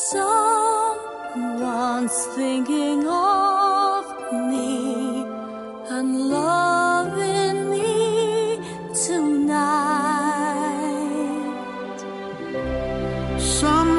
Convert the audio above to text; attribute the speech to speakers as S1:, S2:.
S1: Someone's thinking of me and loving me tonight.
S2: Some